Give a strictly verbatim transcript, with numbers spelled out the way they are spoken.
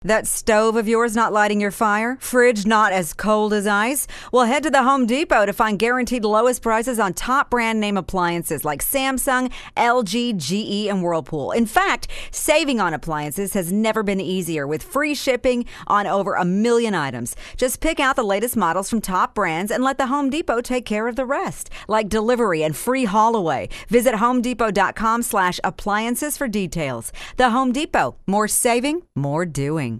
That stove of yours not lighting your fire? Fridge not as cold as ice? Well, head to the Home Depot to find guaranteed lowest prices on top brand name appliances like Samsung, L G, G E, and Whirlpool. In fact, saving on appliances has never been easier with free shipping on over a million items. Just pick out the latest models from top brands and let the Home Depot take care of the rest, like delivery and free haul away. Visit homedepot.com slash appliances for details. The Home Depot, more saving, more doing.